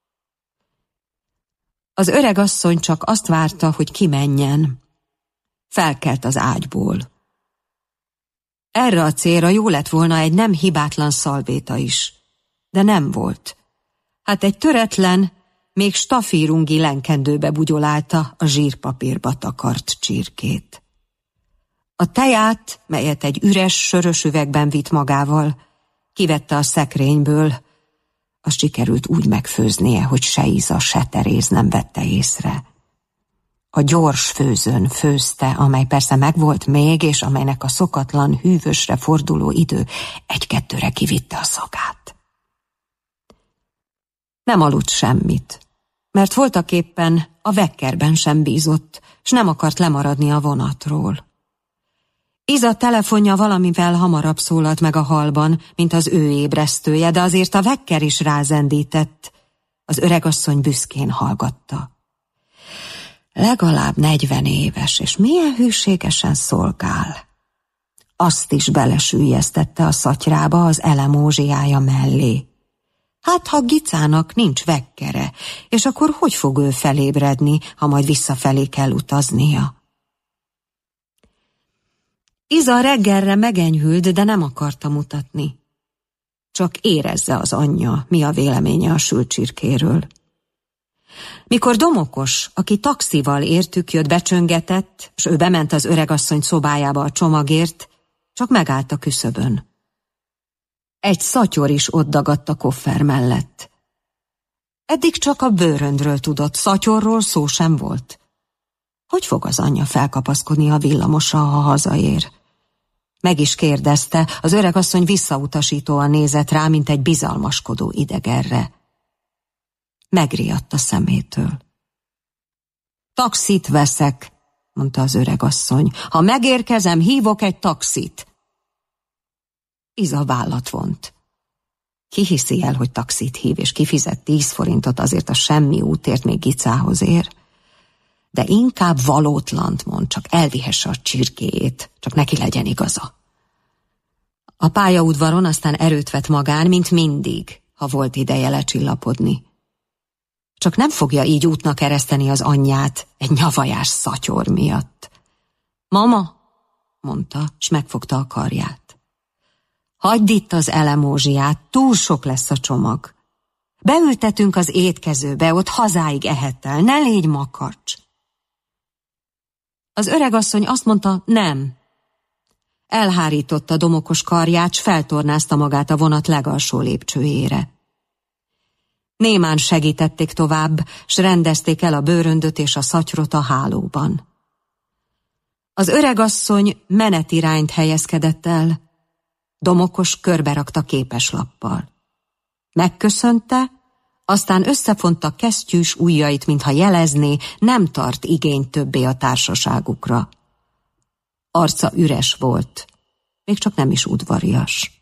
Az öregasszony csak azt várta, hogy kimenjen. Felkelt az ágyból. Erre a célra jó lett volna egy nem hibátlan szalvéta is, de nem volt. Hát egy töretlen, még stafírungi lenkendőbe bugyolálta a zsírpapírba takart csirkét. A teját, melyet egy üres, sörös üvegben vitt magával, kivette a szekrényből, azt sikerült úgy megfőznie, hogy se Iza, se Teréz nem vette észre. A gyors főzőn főzte, amely persze megvolt még, és amelynek a szokatlan, hűvösre forduló idő egy-kettőre kivitte a szagát. Nem aludt semmit, mert voltaképpen a vekkerben sem bízott, s nem akart lemaradni a vonatról. Iza telefonja valamivel hamarabb szólalt meg a hallban, mint az ő ébresztője, de azért a vekker is rázendített. Az öregasszony büszkén hallgatta. Legalább negyven éves, és milyen hűségesen szolgál. Azt is belesüllyesztette a szatyrába az elemózsiája mellé. Hát, ha Gicának nincs vekkere, és akkor hogy fog ő felébredni, ha majd visszafelé kell utaznia? Iza reggelre megenyhült, de nem akarta mutatni. Csak érezze az anyja, mi a véleménye a sült csirkéről. Mikor Domokos, aki taxival értük jött, becsöngetett, s ő bement az öregasszony szobájába a csomagért, csak megállt a küszöbön. Egy szatyor is ott dagadt a koffer mellett. Eddig csak a bőröndről tudott, szatyorról szó sem volt. Hogy fog az anyja felkapaszkodni a villamosra, ha hazaér? Meg is kérdezte, az öregasszony visszautasítóan nézett rá, mint egy bizalmaskodó idegenre. Megriadt a szemétől. Taxit veszek, mondta az öregasszony. Ha megérkezem, hívok egy taxit. Iza vállat vont. Ki hiszi el, hogy taxit hív, és kifizet tíz forintot azért a semmi útért még Gicához ér? De inkább valótlant mond, csak elvihesse a csirkéjét, csak neki legyen igaza. A pályaudvaron aztán erőt vett magán, mint mindig, ha volt ideje lecsillapodni. Csak nem fogja így útnak ereszteni az anyját egy nyavajás szatyor miatt. Mama, mondta, s megfogta a karját. Hagyd itt az elemózsiát, túl sok lesz a csomag. Beültetünk az étkezőbe, ott hazáig ehettel, ne légy makacs. Az öregasszony azt mondta, nem. Elhárította Domokos karját, s feltornázta magát a vonat legalsó lépcsőjére. Némán segítették tovább, s rendezték el a bőröndöt és a szatyrot a hálóban. Az öregasszony menetirányt helyezkedett el, Domokos körberakta képeslappal. Megköszönte, aztán összefonta kesztyűs ujjait, mintha jelezné, nem tart igényt többé a társaságukra. Arca üres volt, még csak nem is udvarias.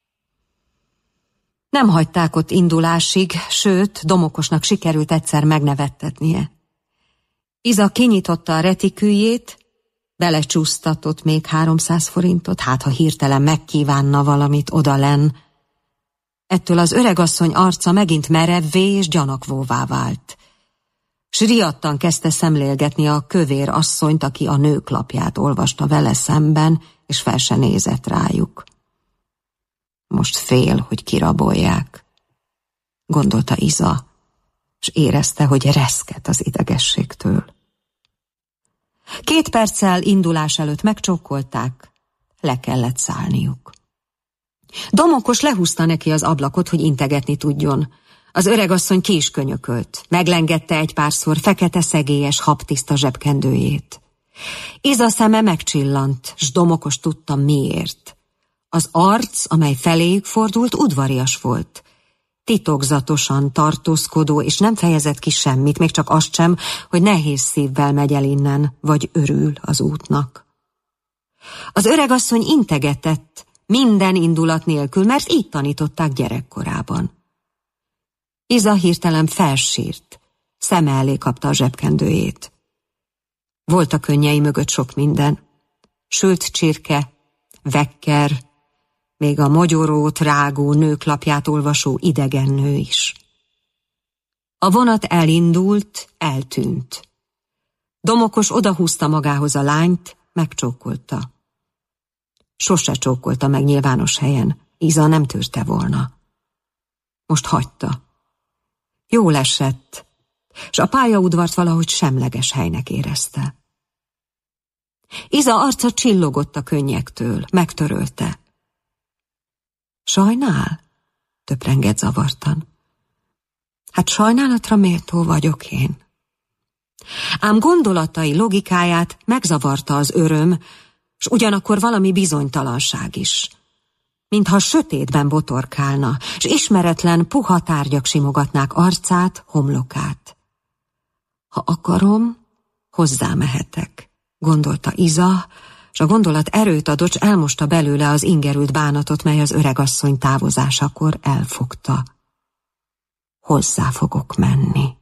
Nem hagyták ott indulásig, sőt, Domokosnak sikerült egyszer megnevettetnie. Iza kinyitotta a retikűjét, belecsúsztatott még háromszáz forintot, hát ha hirtelen megkívánna valamit odalenn. Ettől az öregasszony arca megint merevvé és gyanakvóvá vált. S riadtan kezdte szemlélgetni a kövér asszonyt, aki a nőklapját olvasta vele szemben, és fel se nézett rájuk. Most fél, hogy kirabolják. gondolta Iza, s érezte, hogy reszket az idegességtől. Két perccel indulás előtt megcsókolták, le kellett szállniuk. Domokos lehúzta neki az ablakot, hogy integetni tudjon. Az öregasszony ki is könyökölt, meglengette egy párszor fekete szegélyes habtiszta zsebkendőjét. Iza szeme megcsillant, s Domokos tudta miért. Az arc, amely feléjük fordult, udvarias volt. Titokzatosan tartózkodó, és nem fejezett ki semmit, még csak azt sem, hogy nehéz szívvel megy el innen, vagy örül az útnak. Az öregasszony integetett, minden indulat nélkül, mert így tanították gyerekkorában. Iza hirtelen felsírt, szeme elé kapta a zsebkendőjét. Volt a könnyei mögött sok minden. Sült csirke, vekker, még a mogyorót rágó nőklapját olvasó idegen nő is. A vonat elindult, eltűnt. Domokos odahúzta magához a lányt, megcsókolta. Sose csókolta meg nyilvános helyen, Iza nem tűrte volna. Most hagyta. Jól esett, s a pályaudvart valahogy semleges helynek érezte. Iza arca csillogott a könnyektől, megtörölte. Sajnál? Töprengett zavartan. Hát sajnálatra méltó vagyok én. Ám gondolatai logikáját megzavarta az öröm, s ugyanakkor valami bizonytalanság is. Mintha sötétben botorkálna, s ismeretlen, puha tárgyak simogatnák arcát, homlokát. Ha akarom, hozzámehetek, gondolta Iza, s a gondolat erőt adott, s elmosta belőle az ingerült bánatot, mely az öregasszony távozásakor elfogta. Hozzá fogok menni.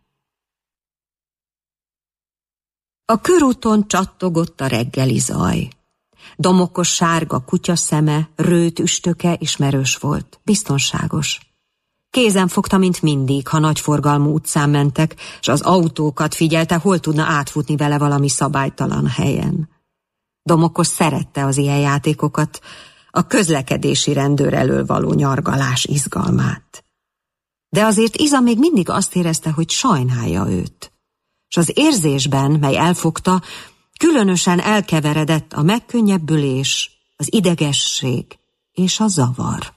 A körúton csattogott a reggeli zaj. Domokos sárga kutya szeme, rőt üstöke ismerős volt, biztonságos. Kézen fogta, mint mindig, ha nagyforgalmú utcán mentek, s az autókat figyelte, hol tudna átfutni vele valami szabálytalan helyen. Domokos szerette az ilyen játékokat, a közlekedési rendőr elől való nyargalás izgalmát. De azért Iza még mindig azt érezte, hogy sajnálja őt. S az érzésben, mely elfogta, különösen elkeveredett a megkönnyebbülés, az idegesség és a zavar.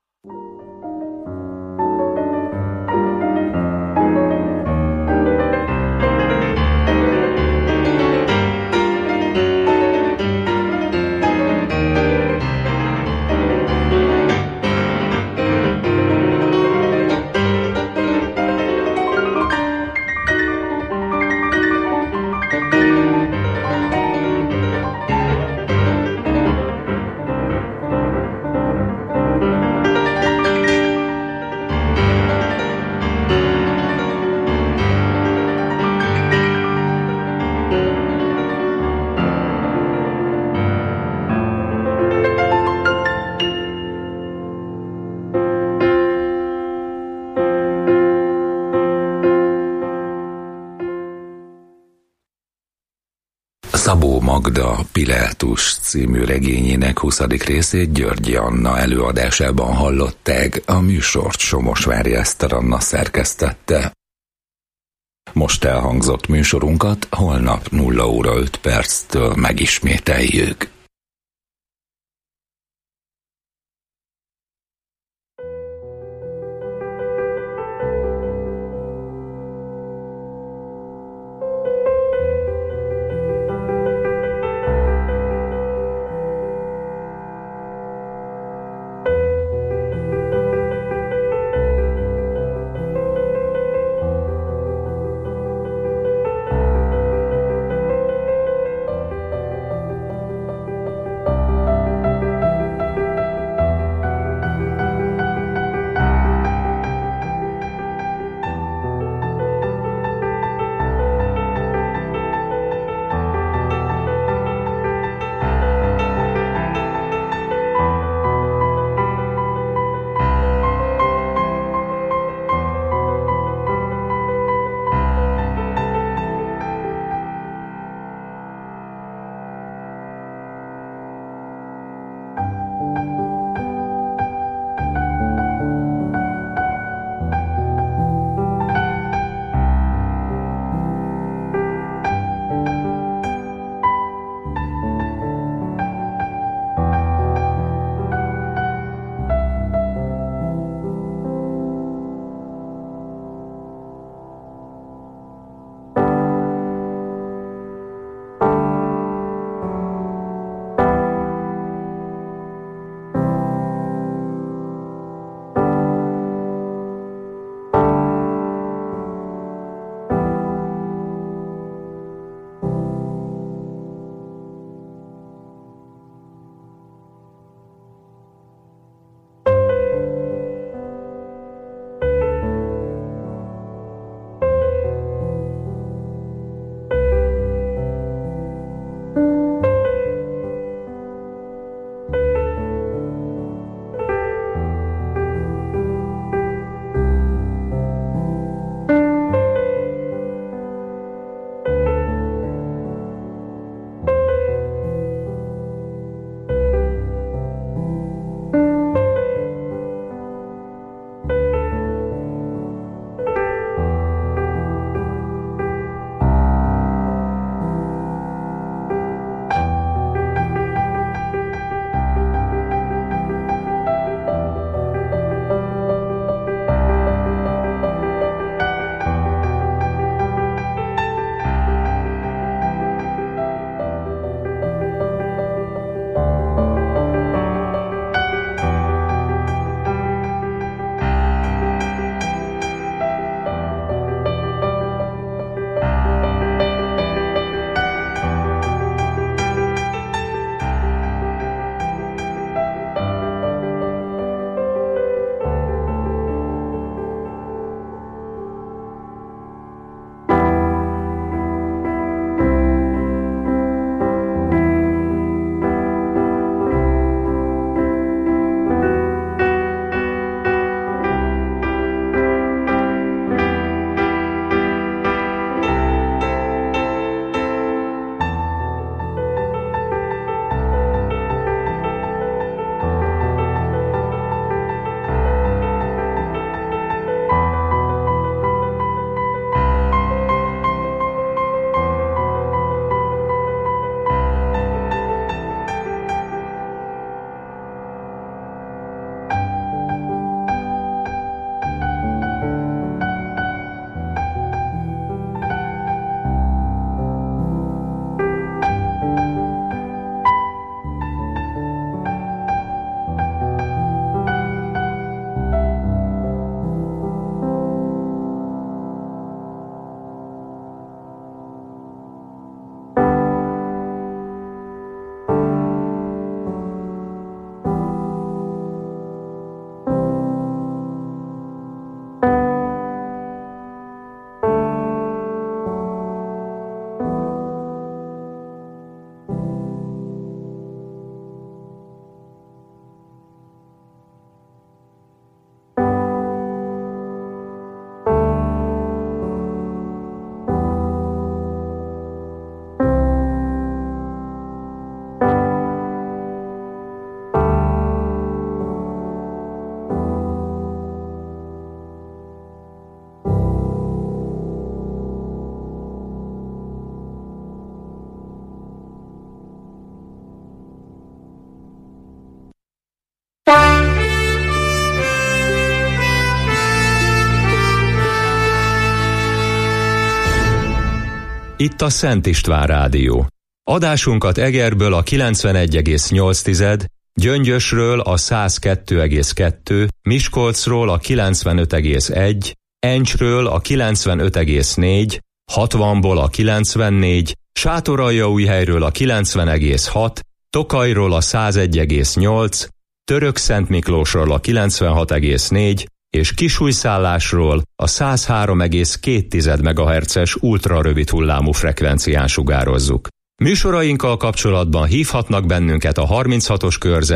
Szabó Magda Pilátus című regényének huszadik részét Györgyi Anna előadásában hallották, a műsort Somosvári Eszter Anna szerkesztette. Most elhangzott műsorunkat holnap nulla óra öt perctől megismételjük. itt a Szent István Rádió. Adásunkat Egerből a kilencvenegy egész nyolc, Gyöngyösről a száz kettő egész kettő, Miskolcról a kilencvenöt egész egy, Encsről a kilencvenöt egész négy, hatvanból a kilencvennégy, Sátoraljaújhelyről a kilencven egész hat, Tokajról a száz egy egész nyolc, Törökszentmiklósról a kilencvenhat egész négy, és Kisújszállásról a száz három egész két megahertzes ultrarövid hullámú frekvencián sugározzuk. Műsorainkkal kapcsolatban hívhatnak bennünket a harminchatos körzet